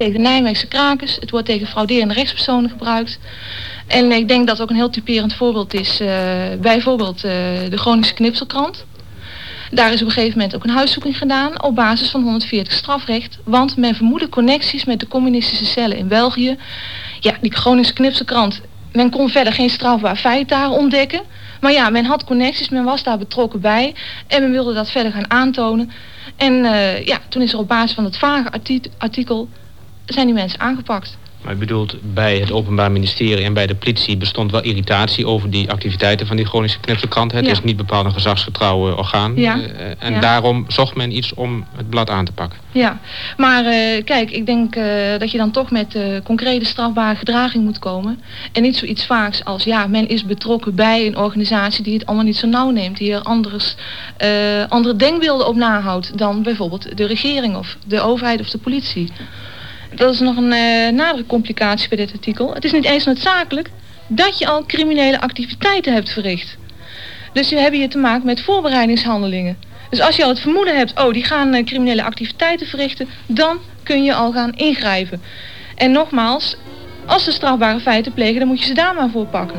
Tegen Nijmeegse krakers, het wordt tegen frauderende rechtspersonen gebruikt. En ik denk dat ook een heel typerend voorbeeld is, bijvoorbeeld de Groningse Knipselkrant. Daar is op een gegeven moment ook een huiszoeking gedaan op basis van 140 strafrecht. Want men vermoedde connecties met de communistische cellen in België. Ja, die Groningse Knipselkrant, men kon verder geen strafbaar feit daar ontdekken. Maar ja, men had connecties, men was daar betrokken bij. En men wilde dat verder gaan aantonen. En toen is er op basis van het vage artikel zijn die mensen aangepakt. Maar u bedoelt, bij het Openbaar Ministerie en bij de politie bestond wel irritatie over die activiteiten van die Groningse Knipselkrant. Het is niet bepaald een gezagsgetrouw orgaan. Daarom zocht men iets om het blad aan te pakken. Ja, maar kijk, ik denk dat je dan toch met concrete strafbare gedraging moet komen. En niet zoiets vaaks als, men is betrokken bij een organisatie die het allemaal niet zo nauw neemt. Die er andere denkbeelden op nahoudt dan bijvoorbeeld de regering of de overheid of de politie. Dat is nog een nadere complicatie bij dit artikel. Het is niet eens noodzakelijk dat je al criminele activiteiten hebt verricht. Dus we hebben hier te maken met voorbereidingshandelingen. Dus als je al het vermoeden hebt, die gaan criminele activiteiten verrichten, dan kun je al gaan ingrijpen. En nogmaals, als ze strafbare feiten plegen, dan moet je ze daar maar voor pakken.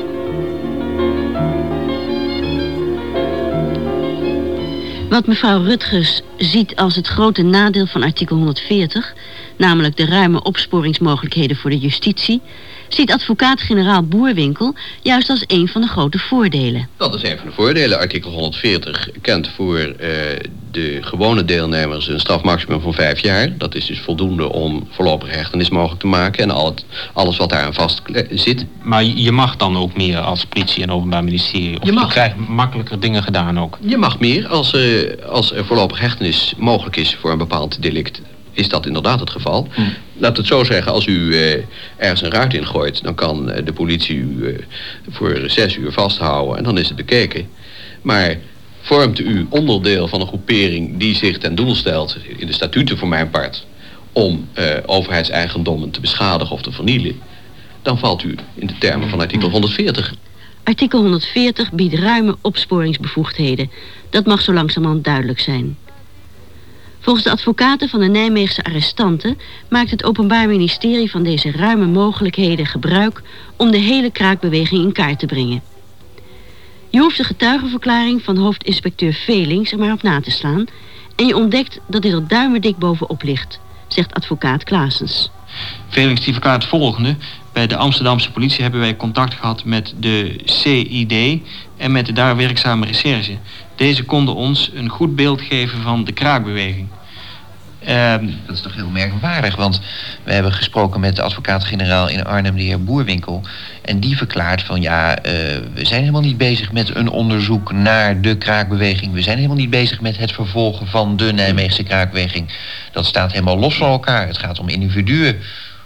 Wat mevrouw Rutgers ziet als het grote nadeel van artikel 140... namelijk de ruime opsporingsmogelijkheden voor de justitie, ziet advocaat-generaal Boerwinkel juist als een van de grote voordelen. Dat is een van de voordelen. Artikel 140 kent voor de gewone deelnemers een strafmaximum van 5 jaar. Dat is dus voldoende om voorlopige hechtenis mogelijk te maken en alles wat daaraan vast zit. Maar je mag dan ook meer als politie en openbaar ministerie? Of je krijgt makkelijker dingen gedaan ook? Je mag meer als er voorlopige hechtenis mogelijk is voor een bepaald delict. Is dat inderdaad het geval. Laat het zo zeggen, als u ergens een ruit ingooit, dan kan de politie u voor 6 uur vasthouden en dan is het bekeken. Maar vormt u onderdeel van een groepering die zich ten doel stelt, in de statuten voor mijn part, om overheidseigendommen te beschadigen of te vernielen, dan valt u in de termen van artikel 140. Artikel 140 biedt ruime opsporingsbevoegdheden. Dat mag zo langzamerhand duidelijk zijn. Volgens de advocaten van de Nijmeegse arrestanten maakt het Openbaar Ministerie van deze ruime mogelijkheden gebruik om de hele kraakbeweging in kaart te brengen. Je hoeft de getuigenverklaring van hoofdinspecteur Velings er maar op na te slaan en je ontdekt dat dit er duimendik bovenop ligt, zegt advocaat Klaasens. Velings die verklaart het volgende. Bij de Amsterdamse politie hebben wij contact gehad met de CID en met de daar werkzame recherche. Deze konden ons een goed beeld geven van de kraakbeweging. Dat is toch heel merkwaardig, want we hebben gesproken met de advocaat-generaal in Arnhem, de heer Boerwinkel. En die verklaart van we zijn helemaal niet bezig met een onderzoek naar de kraakbeweging. We zijn helemaal niet bezig met het vervolgen van de Nijmeegse kraakbeweging. Dat staat helemaal los van elkaar. Het gaat om individuen.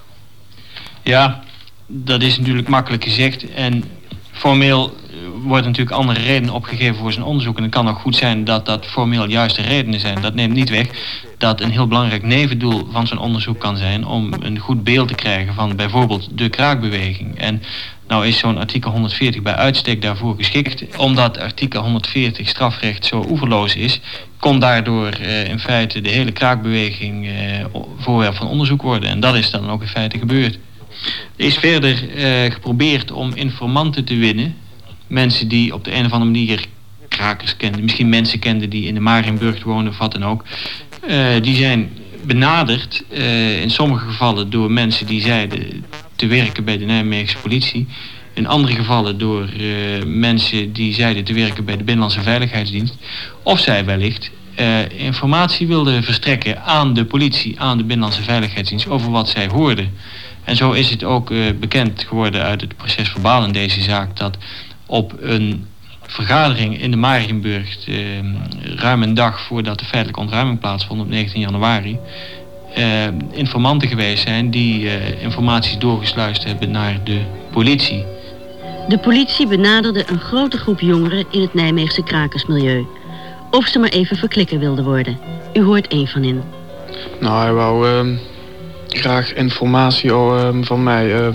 Ja, dat is natuurlijk makkelijk gezegd. En formeel wordt natuurlijk andere redenen opgegeven voor zijn onderzoek. En het kan ook goed zijn dat dat formeel juiste redenen zijn. Dat neemt niet weg dat een heel belangrijk nevendoel van zo'n onderzoek kan zijn om een goed beeld te krijgen van bijvoorbeeld de kraakbeweging. En nou is zo'n artikel 140 bij uitstek daarvoor geschikt. Omdat artikel 140 strafrecht zo oeverloos is, kon daardoor in feite de hele kraakbeweging voorwerp van onderzoek worden. En dat is dan ook in feite gebeurd. Er is verder geprobeerd om informanten te winnen. Mensen die op de een of andere manier krakers kenden, misschien mensen kenden die in de Mariënburg woonden of wat dan ook. Die zijn benaderd in sommige gevallen door mensen die zeiden te werken bij de Nijmeegse politie. In andere gevallen door mensen die zeiden te werken bij de Binnenlandse Veiligheidsdienst. Of zij wellicht informatie wilden verstrekken aan de politie, aan de Binnenlandse Veiligheidsdienst over wat zij hoorden. En zo is het ook bekend geworden uit het proces verbaal in deze zaak dat op een vergadering in de Mariënburg ruim een dag voordat de feitelijke ontruiming plaatsvond op 19 januari... informanten geweest zijn die informaties doorgesluist hebben naar de politie. De politie benaderde een grote groep jongeren in het Nijmeegse krakersmilieu. Of ze maar even verklikken wilden worden. U hoort één van hen. Nou, hij wou graag informatie van mij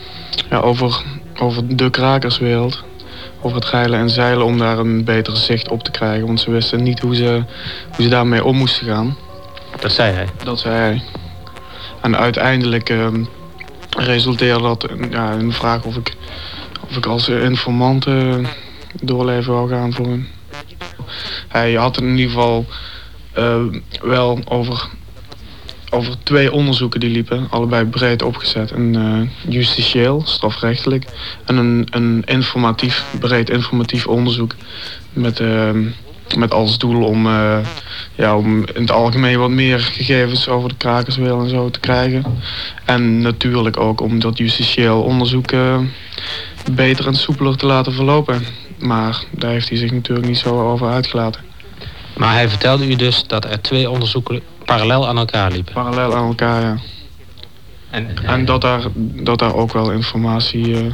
over de krakerswereld. Over het geilen en zeilen om daar een beter zicht op te krijgen. Want ze wisten niet hoe ze daarmee om moesten gaan. Dat zei hij? Dat zei hij. En uiteindelijk resulteerde dat in de vraag of ik als informant doorleven wou gaan voor hem. Hij had in ieder geval wel over 2 onderzoeken die liepen, allebei breed opgezet. Een justitieel, strafrechtelijk, en een breed informatief onderzoek met als doel om in het algemeen wat meer gegevens over de krakerswereld en zo te krijgen. En natuurlijk ook om dat justitieel onderzoek beter en soepeler te laten verlopen. Maar daar heeft hij zich natuurlijk niet zo over uitgelaten. Maar hij vertelde u dus dat er 2 onderzoeken parallel aan elkaar liepen? Parallel aan elkaar, ja. En dat daar ook wel informatie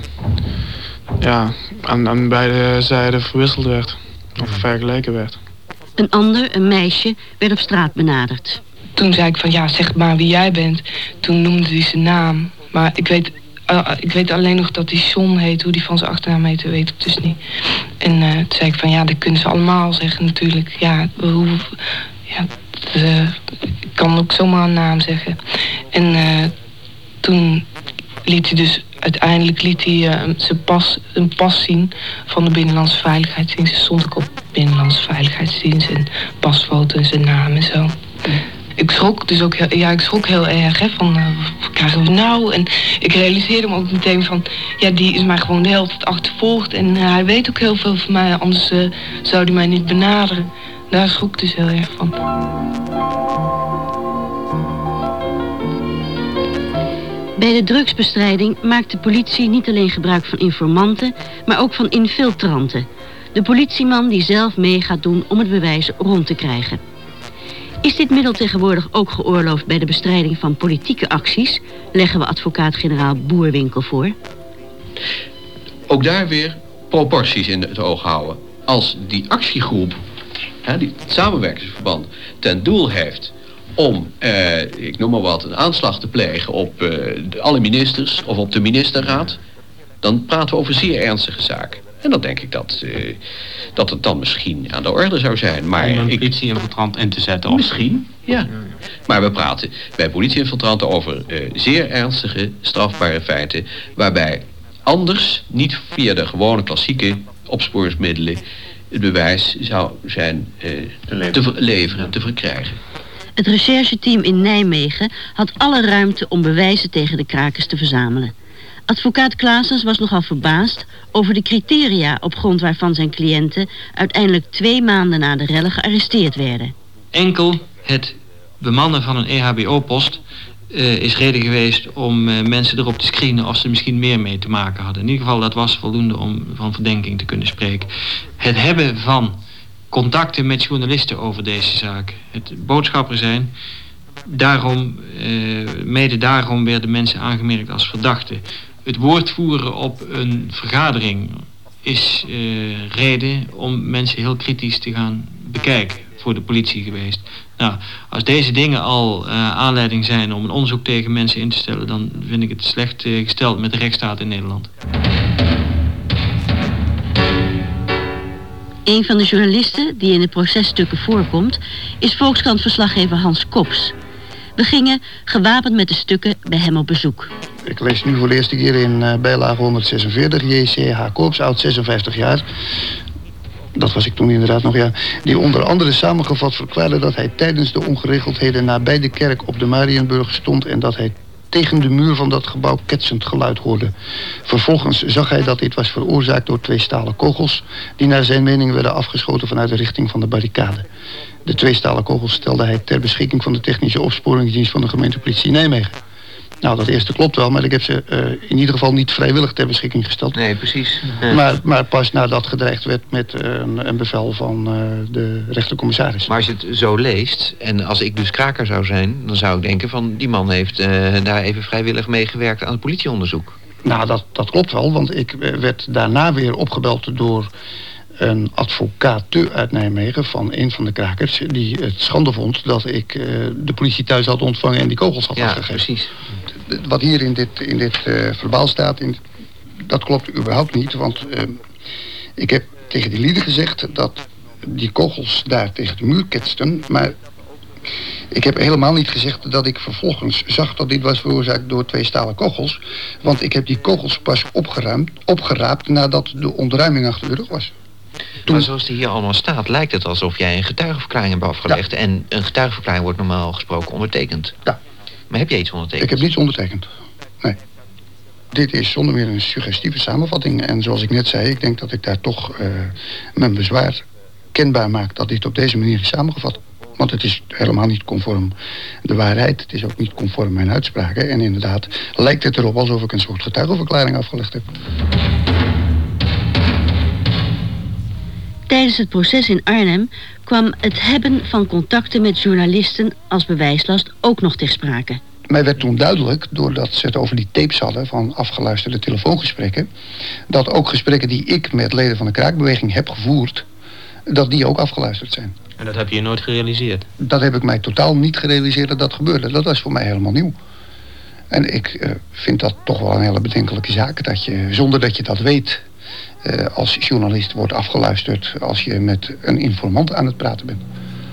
aan beide zijden verwisseld werd. Of vergeleken werd. Een meisje, werd op straat benaderd. Toen zei ik van zeg maar wie jij bent. Toen noemde hij zijn naam. Maar ik weet alleen nog dat hij John heet. Hoe die van zijn achternaam heet, weet ik dus niet. En toen zei ik van dat kunnen ze allemaal zeggen natuurlijk. Ik kan ook zomaar een naam zeggen. En toen liet hij dus uiteindelijk een pas zien van de Binnenlandse Veiligheidsdienst. Er stond ook op Binnenlandse Veiligheidsdienst en pasfoto en zijn naam en zo. Ik schrok dus ook heel erg van wat krijgen we nou? En ik realiseerde me ook meteen van die is mij gewoon de hele tijd achtervolgd en hij weet ook heel veel van mij, anders zou hij mij niet benaderen. Daar schrok ik dus heel erg van. Bij de drugsbestrijding maakt de politie niet alleen gebruik van informanten, maar ook van infiltranten. De politieman die zelf mee gaat doen om het bewijs rond te krijgen. Is dit middel tegenwoordig ook geoorloofd bij de bestrijding van politieke acties? Leggen we advocaat-generaal Boerwinkel voor. Ook daar weer proporties in het oog houden. Als die actiegroep, die samenwerkingsverband, ten doel heeft om, ik noem maar wat, een aanslag te plegen op alle ministers of op de ministerraad, dan praten we over zeer ernstige zaken. En dan denk ik dat het dan misschien aan de orde zou zijn. Maar om een politieinfiltrant in te zetten? Misschien, ja. Maar we praten bij politieinfiltranten over zeer ernstige, strafbare feiten, waarbij anders, niet via de gewone klassieke opsporingsmiddelen, het bewijs zou zijn te verkrijgen. Het rechercheteam in Nijmegen had alle ruimte om bewijzen tegen de krakers te verzamelen. Advocaat Claessens was nogal verbaasd over de criteria op grond waarvan zijn cliënten uiteindelijk 2 maanden na de rellen gearresteerd werden. Enkel het bemannen van een EHBO-post is reden geweest om mensen erop te screenen of ze misschien meer mee te maken hadden. In ieder geval, dat was voldoende om van verdenking te kunnen spreken. Het hebben van contacten met journalisten over deze zaak, het boodschapper zijn, mede daarom werden mensen aangemerkt als verdachten. Het woord voeren op een vergadering is reden om mensen heel kritisch te gaan bekijken voor de politie geweest. Nou, als deze dingen al aanleiding zijn om een onderzoek tegen mensen in te stellen, dan vind ik het slecht gesteld met de rechtsstaat in Nederland. Een van de journalisten die in de processtukken voorkomt is Volkskrant-verslaggever Hans Kops. We gingen, gewapend met de stukken, bij hem op bezoek. Ik lees nu voor de eerste keer in bijlage 146, J.C.H. Kops, oud 56 jaar. Dat was ik toen inderdaad nog, ja. Die onder andere samengevat verklaarde dat hij tijdens de ongeregeldheden nabij de kerk op de Mariënburg stond en dat hij tegen de muur van dat gebouw ketsend geluid hoorde. Vervolgens zag hij dat dit was veroorzaakt door 2 stalen kogels die naar zijn mening werden afgeschoten vanuit de richting van de barricade. De 2 stalen kogels stelde hij ter beschikking van de technische opsporingsdienst van de gemeentepolitie Nijmegen. Nou, dat eerste klopt wel, maar ik heb ze in ieder geval niet vrijwillig ter beschikking gesteld. Nee, precies. Maar pas nadat gedreigd werd met een bevel van de rechtercommissaris. Maar als je het zo leest, en als ik dus kraker zou zijn, dan zou ik denken van die man heeft daar even vrijwillig meegewerkt aan het politieonderzoek. Nou, dat klopt wel, want ik werd daarna weer opgebeld door een advocaat uit Nijmegen van een van de krakers die het schande vond dat ik de politie thuis had ontvangen en die kogels had afgegeven. Ja, precies. Wat hier in dit verbaal staat, dat klopt überhaupt niet, want ik heb tegen die lieden gezegd dat die kogels daar tegen de muur ketsten, maar Ik heb helemaal niet gezegd dat ik vervolgens zag dat dit was veroorzaakt door 2 stalen kogels. Want ik heb die kogels pas opgeraapt nadat de ontruiming achter de rug was. Maar zoals die hier allemaal staat, lijkt het alsof jij een getuigenverklaring hebt afgelegd. Ja. En een getuigenverklaring wordt normaal gesproken ondertekend. Ja. Maar heb jij iets ondertekend? Ik heb niets ondertekend. Nee. Dit is zonder meer een suggestieve samenvatting. En zoals ik net zei, ik denk dat ik daar toch mijn bezwaar kenbaar maak dat dit op deze manier is samengevat. Want het is helemaal niet conform de waarheid. Het is ook niet conform mijn uitspraken. En inderdaad lijkt het erop alsof ik een soort getuigenverklaring afgelegd heb. Tijdens het proces in Arnhem kwam het hebben van contacten met journalisten als bewijslast ook nog ter sprake. Mij werd toen duidelijk, doordat ze het over die tapes hadden van afgeluisterde telefoongesprekken, dat ook gesprekken die ik met leden van de kraakbeweging heb gevoerd, dat die ook afgeluisterd zijn. En dat heb je nooit gerealiseerd? Dat heb ik mij totaal niet gerealiseerd dat dat gebeurde. Dat was voor mij helemaal nieuw. En ik vind dat toch wel een hele bedenkelijke zaak, dat je, zonder dat je dat weet, als journalist wordt afgeluisterd als je met een informant aan het praten bent.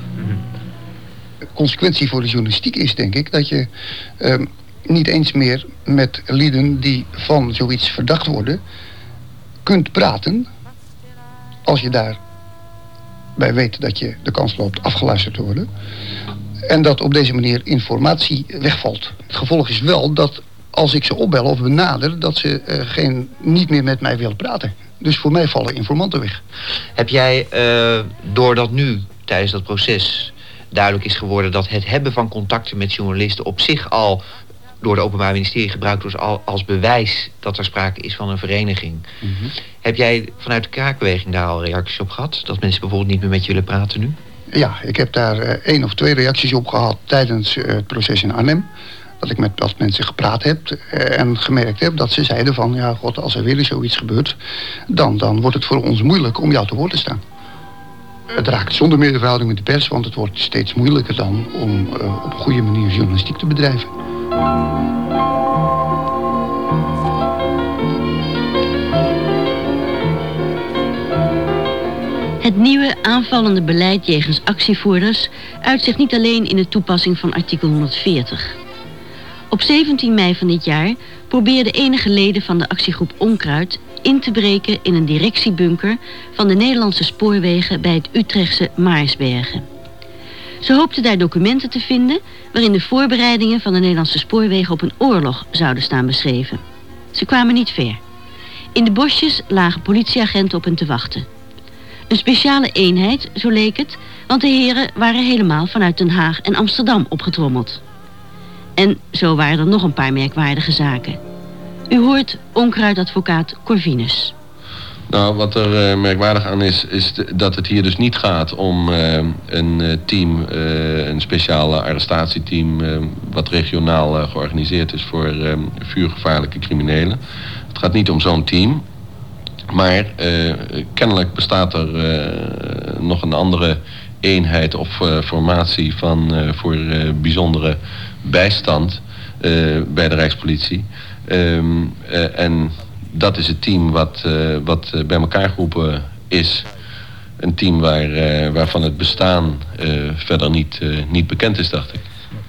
De consequentie voor de journalistiek is, denk ik, dat je niet eens meer met lieden die van zoiets verdacht worden kunt praten als je daarbij weet dat je de kans loopt afgeluisterd te worden. En dat op deze manier informatie wegvalt. Het gevolg is wel dat als ik ze opbel of benader, dat ze niet meer met mij willen praten. Dus voor mij vallen informanten weg. Heb jij, doordat nu tijdens dat proces duidelijk is geworden dat het hebben van contacten met journalisten op zich al door het Openbaar Ministerie gebruikt wordt als bewijs dat er sprake is van een vereniging. Mm-hmm. Heb jij vanuit de kraakbeweging daar al reacties op gehad? Dat mensen bijvoorbeeld niet meer met je willen praten nu? Ja, ik heb daar 1 of 2 reacties op gehad tijdens het proces in Arnhem. Dat ik met wat mensen gepraat heb en gemerkt heb dat ze zeiden van, ja god, als er weer zoiets gebeurt, dan wordt het voor ons moeilijk om jou te woord te staan. Het raakt zonder meer de verhouding met de pers, want het wordt steeds moeilijker dan om op een goede manier journalistiek te bedrijven. Het nieuwe aanvallende beleid jegens actievoerders uit zich niet alleen in de toepassing van artikel 140. Op 17 mei van dit jaar probeerden enige leden van de actiegroep Onkruid in te breken in een directiebunker van de Nederlandse spoorwegen bij het Utrechtse Maarsbergen. Ze hoopten daar documenten te vinden waarin de voorbereidingen van de Nederlandse spoorwegen op een oorlog zouden staan beschreven. Ze kwamen niet ver. In de bosjes lagen politieagenten op hen te wachten. Een speciale eenheid, zo leek het, want de heren waren helemaal vanuit Den Haag en Amsterdam opgetrommeld. En zo waren er nog een paar merkwaardige zaken. U hoort onkruidadvocaat Corvinus. Nou, wat er merkwaardig aan is dat het hier dus niet gaat om een team, een speciaal arrestatieteam, wat regionaal georganiseerd is voor vuurgevaarlijke criminelen. Het gaat niet om zo'n team, maar kennelijk bestaat er nog een andere eenheid of formatie voor bijzondere bijstand bij de Rijkspolitie. En dat is het team wat bij elkaar geroepen is. Een team waarvan het bestaan verder niet bekend is, dacht ik.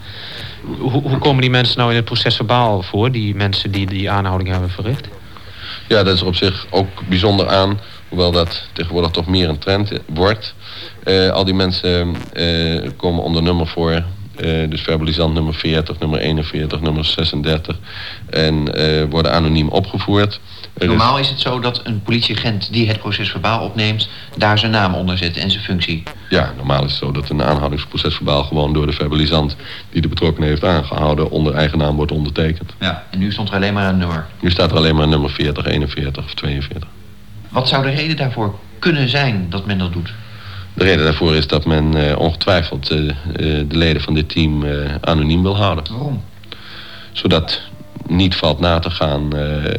Hoe komen die mensen nou in het procesverbaal voor, die mensen die die aanhouding hebben verricht? Ja, dat is er op zich ook bijzonder aan, hoewel dat tegenwoordig toch meer een trend wordt. Al die mensen komen onder nummer voor. Dus verbalisant nummer 40, nummer 41, nummer 36. En worden anoniem opgevoerd. Normaal is het zo dat een politieagent die het procesverbaal opneemt daar zijn naam onder zet en zijn functie. Ja, normaal is het zo dat een aanhoudingsprocesverbaal gewoon door de verbalisant die de betrokkenen heeft aangehouden onder eigen naam wordt ondertekend. Ja, en nu stond er alleen maar een nummer. Nu staat er alleen maar nummer 40, 41 of 42. Wat zou de reden daarvoor kunnen zijn dat men dat doet? De reden daarvoor is dat men ongetwijfeld de leden van dit team anoniem wil houden. Waarom? Zodat niet valt na te gaan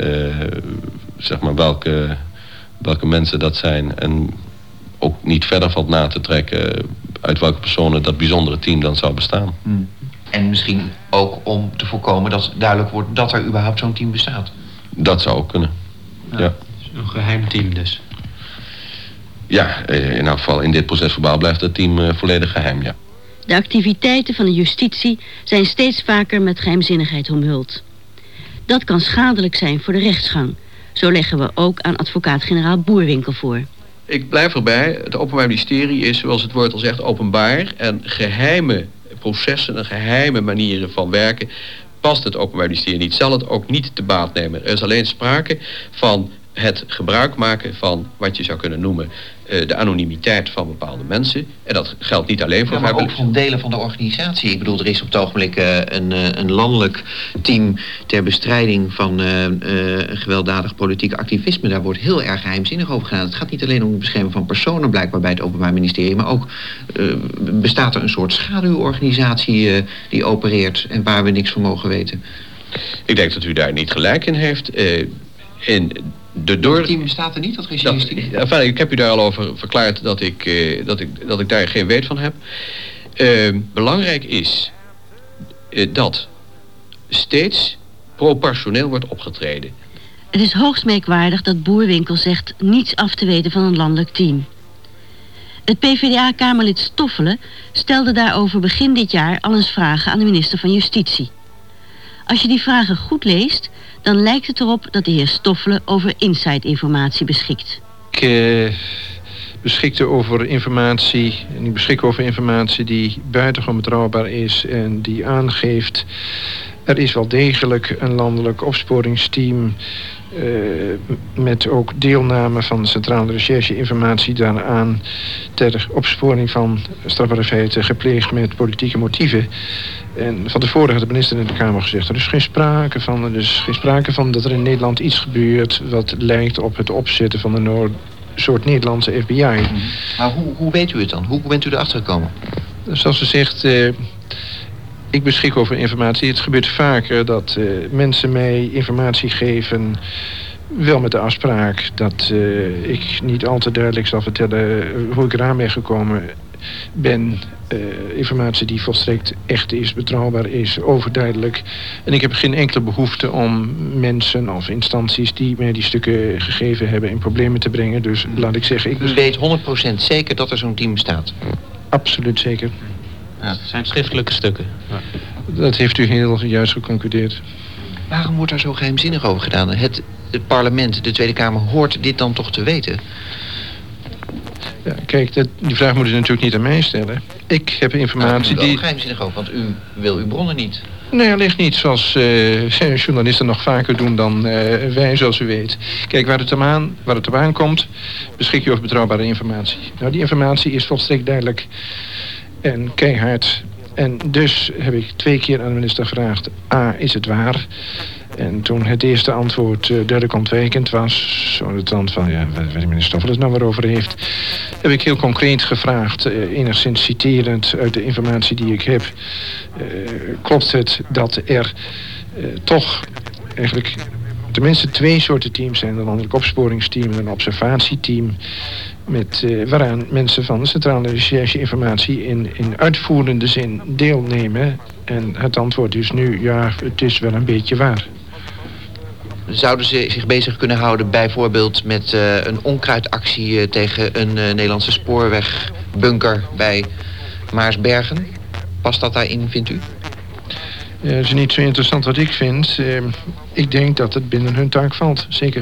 zeg maar welke mensen dat zijn. En ook niet verder valt na te trekken uit welke personen dat bijzondere team dan zou bestaan. En misschien ook om te voorkomen dat duidelijk wordt dat er überhaupt zo'n team bestaat. Dat zou ook kunnen, ja. Een geheim team dus. Ja, in elk geval in dit procesverbaal blijft het team volledig geheim, ja. De activiteiten van de justitie zijn steeds vaker met geheimzinnigheid omhuld. Dat kan schadelijk zijn voor de rechtsgang. Zo leggen we ook aan advocaat-generaal Boerwinkel voor. Ik blijf erbij, het Openbaar Ministerie is, zoals het woord al zegt, openbaar. En geheime processen en geheime manieren van werken past het Openbaar Ministerie niet. Zal het ook niet te baat nemen. Er is alleen sprake van het gebruik maken van wat je zou kunnen noemen de anonimiteit van bepaalde mensen. En dat geldt niet alleen voor maar ook van delen van de organisatie. Ik bedoel, er is op het ogenblik een landelijk team ter bestrijding van gewelddadig politiek activisme. Daar wordt heel erg geheimzinnig over gedaan. Het gaat niet alleen om het beschermen van personen blijkbaar bij het Openbaar Ministerie, maar ook bestaat er een soort schaduworganisatie die opereert en waar we niks van mogen weten. Ik denk dat u daar niet gelijk in heeft. Het team bestaat er niet, dat registeringsteam? Ik heb u daar al over verklaard dat ik daar geen weet van heb. Belangrijk is dat steeds proportioneel wordt opgetreden. Het is hoogst merkwaardig dat Boerwinkel zegt niets af te weten van een landelijk team. Het PvdA-kamerlid Stoffelen stelde daarover begin dit jaar al eens vragen aan de minister van Justitie. Als je die vragen goed leest, dan lijkt het erop dat de heer Stoffelen over inside-informatie beschikt. Ik beschikte over informatie, en ik beschik over informatie die buitengewoon betrouwbaar is en die aangeeft, er is wel degelijk een landelijk opsporingsteam met ook deelname van Centrale Recherche-informatie daaraan ter opsporing van strafbare feiten gepleegd met politieke motieven. En van tevoren had de minister in de Kamer gezegd, er is geen sprake van dat er in Nederland iets gebeurt wat lijkt op het opzetten van een soort Nederlandse FBI. Maar hoe weet u het dan? Hoe bent u erachter gekomen? Zoals ze zegt, ik beschik over informatie. Het gebeurt vaker dat mensen mij informatie geven, wel met de afspraak dat ik niet al te duidelijk zal vertellen hoe ik eraan ben gekomen ben. Informatie die volstrekt echt is, betrouwbaar is, overduidelijk. En ik heb geen enkele behoefte om mensen of instanties die mij die stukken gegeven hebben in problemen te brengen. Dus laat ik zeggen... U weet 100% zeker dat er zo'n team bestaat? Absoluut zeker. Ja, het zijn schriftelijke stukken. Ja. Dat heeft u heel juist geconcludeerd. Waarom wordt daar zo geheimzinnig over gedaan? Het parlement, de Tweede Kamer, hoort dit dan toch te weten? Ja, kijk, die vraag moet u natuurlijk niet aan mij stellen. Ik heb informatie die... geheimzinnig over, want u wil uw bronnen niet. Nee, wellicht niet, zoals journalisten nog vaker doen dan wij, zoals u weet. Kijk, waar het op aankomt, beschik je over betrouwbare informatie. Nou, die informatie is volstrekt duidelijk en keihard. En dus heb ik 2 keer aan de minister gevraagd, A, is het waar? En toen het eerste antwoord duidelijk ontwijkend was, zo de trant van, ja, waar de minister Stoffelen het nou weer over heeft, heb ik heel concreet gevraagd, enigszins citerend uit de informatie die ik heb, klopt het dat er toch eigenlijk tenminste 2 soorten teams zijn, een landelijk opsporingsteam en een observatieteam, met waaraan mensen van de Centrale Recherche-informatie in uitvoerende zin deelnemen. En het antwoord is nu, ja, het is wel een beetje waar. Zouden ze zich bezig kunnen houden bijvoorbeeld met een onkruidactie tegen een Nederlandse spoorwegbunker bij Maarsbergen? Past dat daarin, vindt u? Het is niet zo interessant wat ik vind. Ik denk dat het binnen hun taak valt, zeker.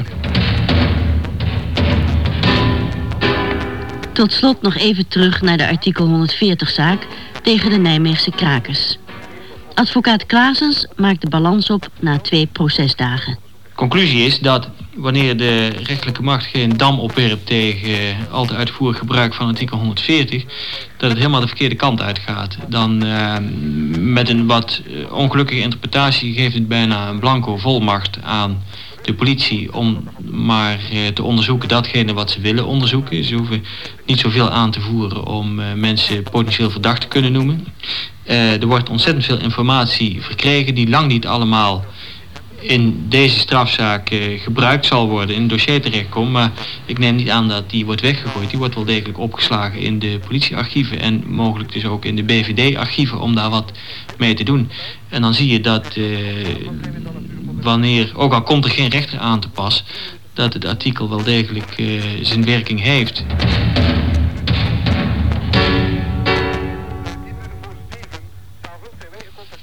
Tot slot nog even terug naar de artikel 140-zaak tegen de Nijmeegse krakers. Advocaat Klaasens maakt de balans op na 2 procesdagen. Conclusie is dat wanneer de rechterlijke macht geen dam opwerpt tegen al te uitvoerig gebruik van artikel 140... dat het helemaal de verkeerde kant uitgaat. Dan met een wat ongelukkige interpretatie geeft het bijna een blanco volmacht aan de politie om maar te onderzoeken datgene wat ze willen onderzoeken. Ze hoeven niet zoveel aan te voeren om mensen potentieel verdacht te kunnen noemen. Er wordt ontzettend veel informatie verkregen die lang niet allemaal in deze strafzaak gebruikt zal worden, in het dossier terechtkomt. Maar ik neem niet aan dat die wordt weggegooid. Die wordt wel degelijk opgeslagen in de politiearchieven en mogelijk dus ook in de BVD-archieven om daar wat mee te doen. En dan zie je dat wanneer, ook al komt er geen rechter aan te pas, dat het artikel wel degelijk zijn werking heeft.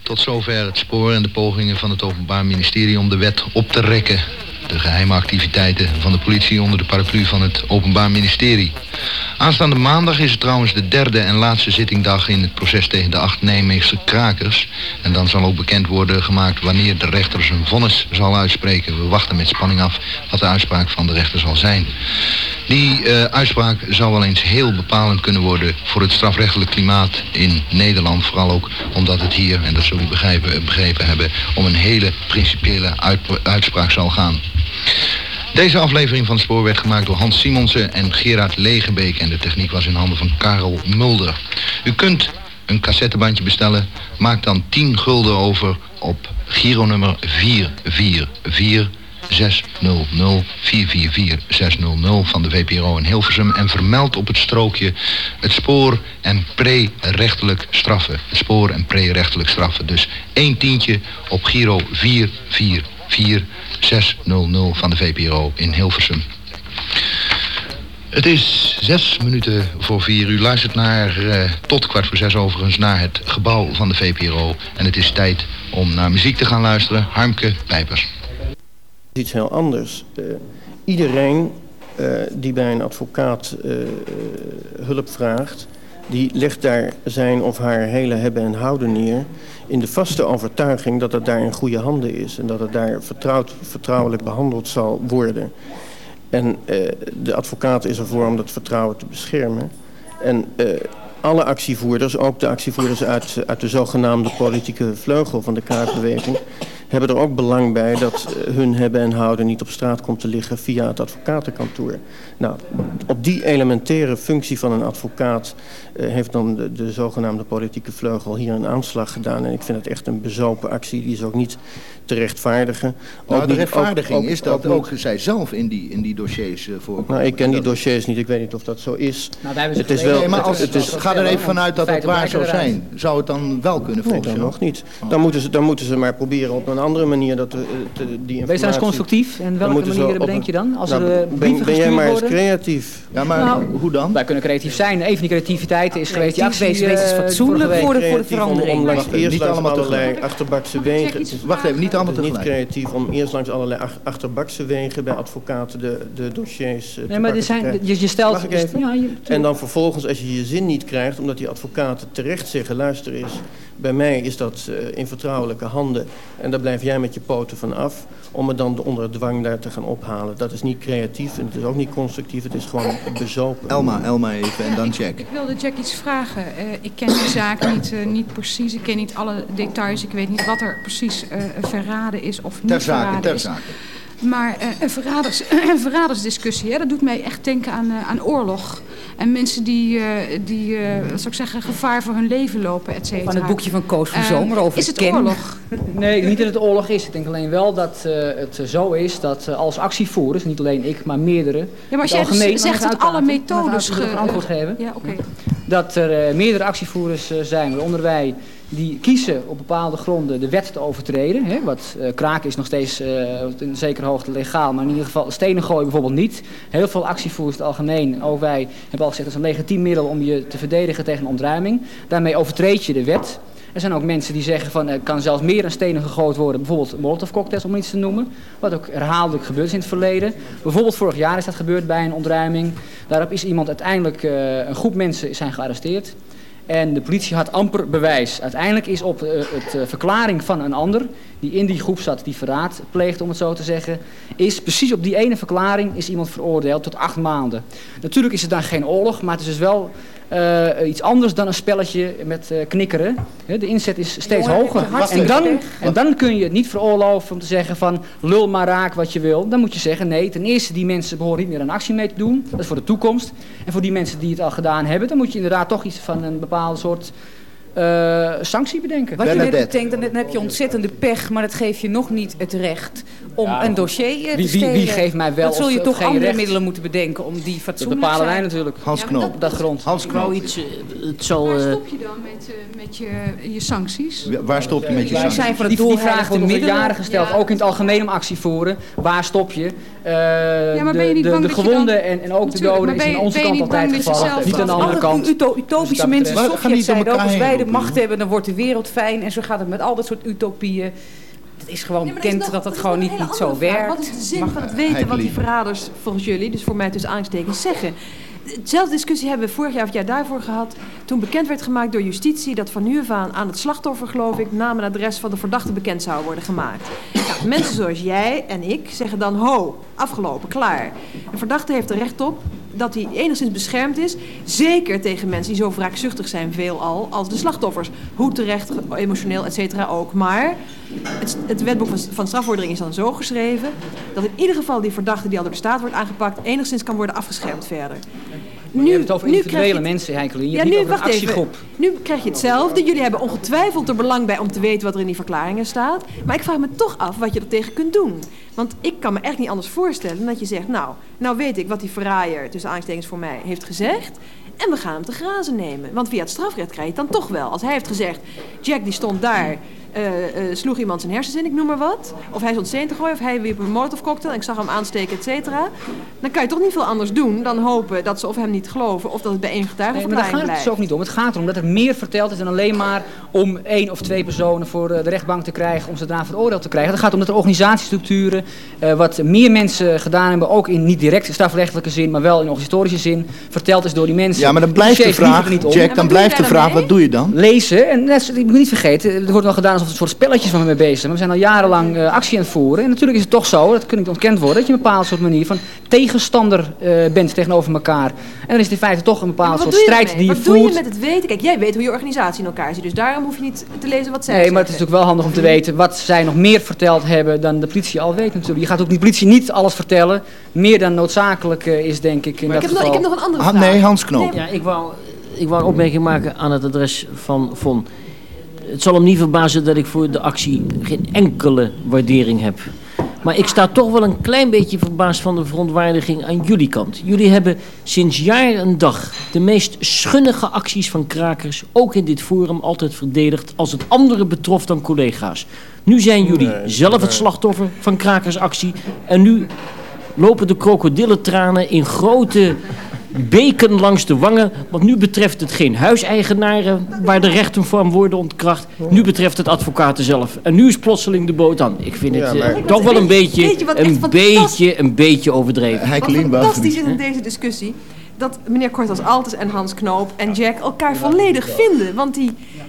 Tot zover het spoor en de pogingen van het Openbaar Ministerie om de wet op te rekken. De geheime activiteiten van de politie onder de paraplu van het Openbaar Ministerie. Aanstaande maandag is het trouwens de derde en laatste zittingdag in het proces tegen de 8 Nijmeegse krakers. En dan zal ook bekend worden gemaakt wanneer de rechter zijn vonnis zal uitspreken. We wachten met spanning af wat de uitspraak van de rechter zal zijn. Die uitspraak zou wel eens heel bepalend kunnen worden voor het strafrechtelijk klimaat in Nederland. Vooral ook omdat het hier, en dat zul u begrepen hebben, om een hele principiële uitspraak zal gaan. Deze aflevering van het Spoor werd gemaakt door Hans Simonsen en Gerard Legenbeek en de techniek was in handen van Karel Mulder. U kunt een cassettebandje bestellen, maak dan 10 gulden over op gironummer 444 600 444 600 van de VPRO in Hilversum en vermeld op het strookje het spoor en pre-rechtelijk straffen. Het spoor en pre-rechtelijk straffen. Dus 1 tientje op Giro 444 600 van de VPRO in Hilversum. Het is 6 minuten voor 4. U luistert naar, tot 5:15 overigens, naar het gebouw van de VPRO. En het is tijd om naar muziek te gaan luisteren. Harmke Pijpers. Iets heel anders. Iedereen die bij een advocaat hulp vraagt, die legt daar zijn of haar hele hebben en houden neer in de vaste overtuiging dat het daar in goede handen is en dat het daar vertrouwelijk behandeld zal worden. En de advocaat is ervoor om dat vertrouwen te beschermen. En alle actievoerders, ook de actievoerders uit de zogenaamde politieke vleugel van de kraakbeweging, hebben er ook belang bij dat hun hebben en houden niet op straat komt te liggen via het advocatenkantoor. Nou, op die elementaire functie van een advocaat heeft dan de zogenaamde politieke vleugel hier een aanslag gedaan. En ik vind het echt een bezopen actie, die is ook niet te rechtvaardigen. Nou, de rechtvaardiging is dat ook zij zelf in die dossiers voorkomen. Nou, ik ken die dossiers niet, ik weet niet of dat zo is. Nou, het is wel, nee, maar ga er even vanuit dat het waar zou zijn. Zou het dan wel kunnen volgens jou? Nee, dan nog niet. Dan moeten ze maar proberen op een andere manier dat die informatie... Wees eens constructief. En welke manieren bedenk je dan? Als er brieven ben jij maar eens creatief? Ja, maar hoe dan? Wij kunnen creatief zijn. Een van die creativiteiten is geweest... Ja, wees fatsoenlijk voor de verandering. Eerst langs allerlei achterbakse wegen... Wacht even, niet allemaal tegelijk. Het is niet creatief om eerst langs allerlei achterbakse wegen bij advocaten de dossiers nee, maar je stelt... En dan vervolgens, als je je zin niet krijgt, omdat die advocaten terecht zeggen, luister eens, bij mij is dat in vertrouwelijke handen en daar blijf jij met je poten van af, om het dan onder dwang daar te gaan ophalen. Dat is niet creatief en het is ook niet constructief, het is gewoon bezopen. Elma even en dan Jack. Ik wilde Jack iets vragen. Ik ken de zaak niet precies, ik ken niet alle details, ik weet niet wat er precies verraden is of niet verraden is. Maar een verradersdiscussie, hè, dat doet mij echt denken aan oorlog. En mensen die wat zou ik zeggen, gevaar voor hun leven lopen, et cetera. Van het boekje van Koos van Zomer over is het oorlog? Nee, niet dat het oorlog is. Ik denk alleen wel dat het zo is dat als actievoerders, niet alleen ik, maar meerdere... Ja, maar als jij zegt dat alle methodes... antwoord geven. Ja, oké. Dat er meerdere actievoerders zijn, waaronder wij, die kiezen op bepaalde gronden de wet te overtreden. Hè? Wat kraken is nog steeds in zekere hoogte legaal, maar in ieder geval stenen gooien bijvoorbeeld niet. Heel veel actievoerders in het algemeen, ook wij hebben al gezegd, dat is een legitiem middel om je te verdedigen tegen een ontruiming. Daarmee overtreed je de wet. Er zijn ook mensen die zeggen van er kan zelfs meer dan stenen gegooid worden. Bijvoorbeeld molotovcocktails om iets te noemen. Wat ook herhaaldelijk gebeurd is in het verleden. Bijvoorbeeld vorig jaar is dat gebeurd bij een ontruiming. Daarop is iemand uiteindelijk, een groep mensen zijn gearresteerd. En de politie had amper bewijs. Uiteindelijk is op het verklaring van een ander, die in die groep zat, die verraad pleegde om het zo te zeggen, is precies op die ene verklaring is iemand veroordeeld tot 8 maanden. Natuurlijk is het dan geen oorlog, maar het is dus wel iets anders dan een spelletje met knikkeren. De inzet is steeds hoger. En dan kun je het niet veroorloven om te zeggen van lul maar raak wat je wil. Dan moet je zeggen nee, ten eerste die mensen behoren niet meer aan actie mee te doen. Dat is voor de toekomst. En voor die mensen die het al gedaan hebben, dan moet je inderdaad toch iets van een bepaalde soort sanctie bedenken. Wat je net bedenkt, dan heb je ontzettende pech, maar dat geeft je nog niet het recht om een dossier te stelen. Wie geeft mij wel dan zul je of toch geen andere recht? middelen moeten bedenken om die fatsoenlijk te Dat bepalen wij zijn. natuurlijk. Hans Knoop. Op dat grond. Hans Knoop. Waar stop je dan met je sancties? Waar stop je met je Wij sancties? zijn van het Die doel vraag wordt al jaren gesteld, Ja. ook in het algemeen om actie voeren. Waar stop je? maar ben je niet bang de dat je gewonden dan- en ook de Natuurlijk, doden maar is aan onze ben je kant niet altijd bang dat je gevallen. zelf Niet aan de andere kant. Utopische Dus dat mensen, betreft- Ga niet Sovjet door zeiden ook, elkaar als wij heen de roepen, macht joh. hebben, dan wordt de wereld fijn. En zo gaat het met al dat soort utopieën. Het is gewoon bekend dat het gewoon niet zo werkt. Wat is de zin van het weten wat die verraders volgens jullie, dus voor mij tussen aanstekens, zeggen? Hetzelfde discussie hebben we vorig jaar of het jaar daarvoor gehad. Toen bekend werd gemaakt door justitie dat van nu af aan het slachtoffer, geloof ik, naam en adres van de verdachte bekend zou worden gemaakt. Nou, mensen zoals jij en ik zeggen dan, ho, afgelopen, klaar. Een verdachte heeft er recht op dat hij enigszins beschermd is. Zeker tegen mensen die zo wraakzuchtig zijn, veelal, als de slachtoffers. Hoe terecht, emotioneel, et cetera ook. Maar het wetboek van strafvordering is dan zo geschreven dat in ieder geval die verdachte die al door de staat wordt aangepakt enigszins kan worden afgeschermd verder. Je hebt het over individuele mensen, Heikelien. Je hebt niet over een actiegroep. Nu krijg je hetzelfde. Jullie hebben ongetwijfeld er belang bij om te weten wat er in die verklaringen staat. Maar ik vraag me toch af wat je er tegen kunt doen. Want ik kan me echt niet anders voorstellen dan dat je zegt, nou weet ik wat die verraaier, tussen aanstekens voor mij, heeft gezegd. En we gaan hem te grazen nemen. Want via het strafrecht krijg je het dan toch wel. Als hij heeft gezegd, Jack die stond daar, sloeg iemand zijn hersens in, ik noem maar wat. Of hij stond steen te gooien, of hij wierp een molotovcocktail en ik zag hem aansteken, et cetera. Dan kan je toch niet veel anders doen dan hopen dat ze of hem niet geloven of dat het bij één getuigenverklaring maar daar gaat het dus ook niet om. Het gaat erom dat er meer verteld is dan alleen maar om 1 of 2 personen voor de rechtbank te krijgen, om ze daarna veroordeeld te krijgen. Het gaat om dat er organisatiestructuren, wat meer mensen gedaan hebben, ook in niet direct strafrechtelijke zin, maar wel in organisatorische zin, verteld is door die mensen. Ja, maar dan blijft de vraag, Jack, dan blijft de vraag, wat doe je dan? Lezen, en ik moet niet vergeten, er wordt wel gedaan alsof het een soort spelletjes van me mee bezig zijn. We zijn al jarenlang actie aan het voeren. En natuurlijk is het toch zo, dat kan niet ontkend worden, dat je een bepaald soort manier van tegenstander bent tegenover elkaar. En dan is het in feite toch een bepaald soort strijd die je voert. Wat doe je met het weten? Kijk, jij weet hoe je organisatie in elkaar zit, dus daarom hoef je niet te lezen wat zij zeggen. Nee, maar het is natuurlijk wel handig om te weten wat zij nog meer verteld hebben dan de politie al weet natuurlijk. Je gaat ook de politie niet alles vertellen, meer dan noodzakelijk is, denk ik, in dat geval. Ik heb nog een andere vraag. Nee, Hans Knoop. Ja, ik wou een opmerking maken aan het adres van Von. Het zal hem niet verbazen dat ik voor de actie geen enkele waardering heb. Maar ik sta toch wel een klein beetje verbaasd van de verontwaardiging aan jullie kant. Jullie hebben sinds jaar en dag de meest schunnige acties van krakers, ook in dit forum, altijd verdedigd als het anderen betrof dan collega's. Nu zijn jullie zelf het slachtoffer van krakersactie en nu lopen de krokodillentranen in grote beken langs de wangen, want nu betreft het geen huiseigenaren waar de rechten van worden ontkracht. Nu betreft het advocaten zelf. En nu is plotseling de boot aan. Ik vind het toch wel een beetje overdreven. Wat fantastisch is in deze discussie, dat meneer Kortals Altes en Hans Knoop en Jack elkaar volledig vinden. Want die...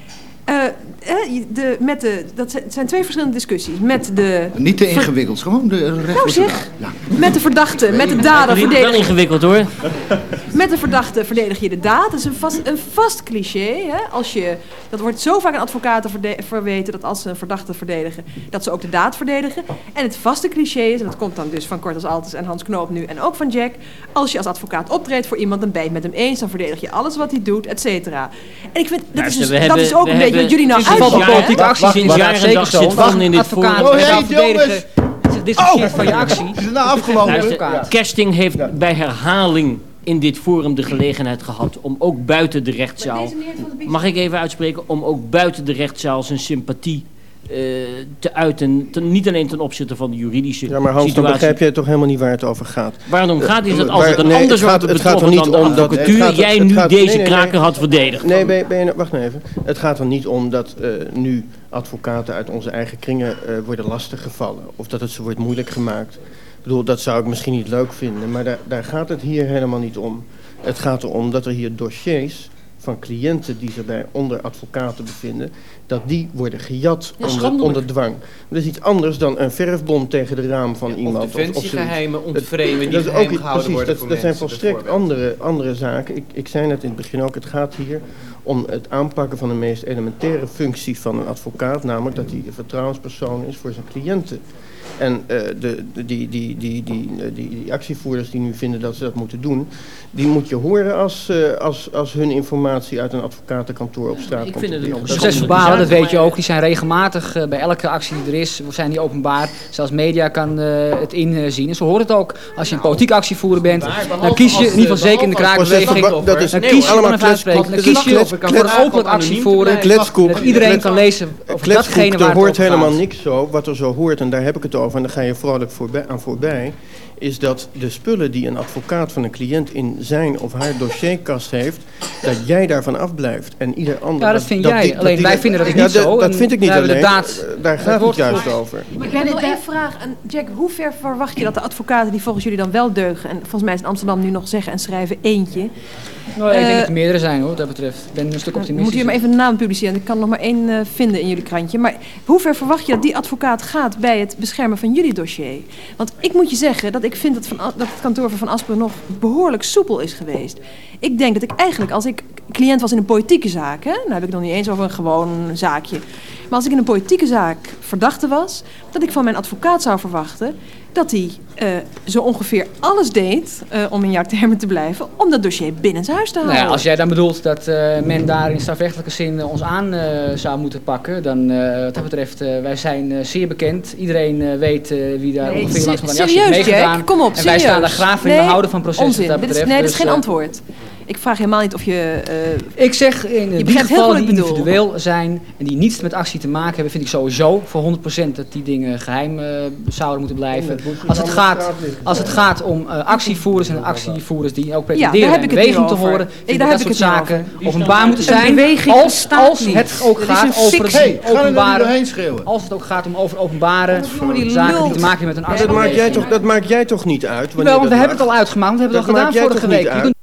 dat zijn 2 verschillende discussies. Niet te ingewikkeld, gewoon de recht. Nou zeg, met de verdachte, met de dader verdedig wel ingewikkeld hoor. Met de verdachte verdedig je de daad. Dat is een vast cliché. Hè? Dat wordt zo vaak aan advocaten verweten dat als ze een verdachte verdedigen, dat ze ook de daad verdedigen. En het vaste cliché is, en dat komt dan dus van Kortals Altes en Hans Knoop nu en ook van Jack, als je als advocaat optreedt voor iemand, dan ben je het met hem eens, dan verdedig je alles wat hij doet, et cetera. En ik vind, dat is ook een beetje wat jullie nou uitvallen. Politieke actie sinds jaren en dag zit Von in dit forum. Discussieert van je actie. Is het nou afgelopen? Kersting heeft bij herhaling in dit forum de gelegenheid gehad om ook buiten de rechtszaal, mag ik even uitspreken, om ook buiten de rechtszaal zijn sympathie te uiten, niet alleen ten opzichte van de juridische situatie. Ja, maar Hans, dan begrijp jij toch helemaal niet waar het over gaat. Waar het om gaat is dat als het een ander soort betroffen dan de advocatuur, jij nu deze kraker had verdedigd. Wacht nou even. Het gaat er niet om dat nu advocaten uit onze eigen kringen worden lastiggevallen. Of dat het ze wordt moeilijk gemaakt. Ik bedoel, dat zou ik misschien niet leuk vinden, maar daar gaat het hier helemaal niet om. Het gaat erom dat er hier dossiers van cliënten die zich onder advocaten bevinden, dat die worden gejat onder dwang. Dat is iets anders dan een verfbom tegen de raam van iemand. Of defensiegeheimen ontvreemden die geheim gehouden worden voor dat zijn volstrekt andere zaken. Ik zei net in het begin ook, het gaat hier om het aanpakken van de meest elementaire functie van een advocaat, namelijk dat hij een vertrouwenspersoon is voor zijn cliënten. En die actievoerders die nu vinden dat ze dat moeten doen, die moet je horen als hun informatie uit een advocatenkantoor op straat komt. Procesverbalen, dat weet je ook, die zijn regelmatig bij elke actie die er is, zijn die openbaar. Zelfs media kan het inzien. En zo hoort het ook. Als je een politieke actievoerder bent, dan kies je in ieder geval zeker in de kraakbeweging. Dan kies je voor een openlijk actievoeren. Dat iedereen kan lezen over datgene waar het hoort helemaal niks zo. Wat er zo hoort, en daar heb ik het over, en daar ga je vrolijk voorbij, is dat de spullen die een advocaat van een cliënt in zijn of haar dossierkast heeft, dat jij daarvan afblijft. En ieder ander... Ja, dat vind jij. Alleen wij vinden dat niet zo. Dat vind ik niet alleen. Daar gaat het juist over. Ik heb nog één vraag. En Jack, hoe ver verwacht je dat de advocaten die volgens jullie dan wel deugen, en volgens mij is in Amsterdam nu nog zeggen en schrijven eentje. Nou, ik denk dat er meerdere zijn hoor, wat dat betreft. Ik ben een stuk optimistisch. Moet je maar even de naam publiceren. Ik kan nog maar één vinden in jullie krantje. Maar hoe ver verwacht je dat die advocaat gaat bij het beschermen van jullie dossier? Want ik moet je zeggen dat ik vind dat het kantoor van Van Asperen nog behoorlijk soepel is geweest. Ik denk dat ik eigenlijk, als ik cliënt was in een politieke zaak, hè, nou heb ik nog niet eens over een gewoon zaakje. Maar als ik in een politieke zaak verdachte was, dat ik van mijn advocaat zou verwachten dat hij zo ongeveer alles deed, om in jouw termen te blijven, om dat dossier binnenshuis te houden. Nou ja, als jij dan bedoelt dat men daar in strafrechtelijke zin ons aan zou moeten pakken, dan wat dat betreft, wij zijn zeer bekend. Iedereen weet wie daar ongeveer langs van die actie heeft meegedaan. Kom op, en wij staan daar graag voor in de houden van processen. Onzin. Dat betreft. Dit is geen antwoord. Ik vraag helemaal niet of je... ik zeg, in die gevallen die individueel zijn en die niets met actie te maken hebben, vind ik sowieso voor 100% dat die dingen geheim zouden moeten blijven. Als het gaat om actievoerders en actievoerders die ook pretenderen in beweging te horen, vind ik dat soort zaken openbaar moeten zijn. Als het ook gaat over het openbare, als het ook gaat om openbare zaken die te maken hebben met een actie. Dat maakt jij toch niet uit? Wel, want we hebben het al uitgemaakt, we hebben het al gedaan vorige week.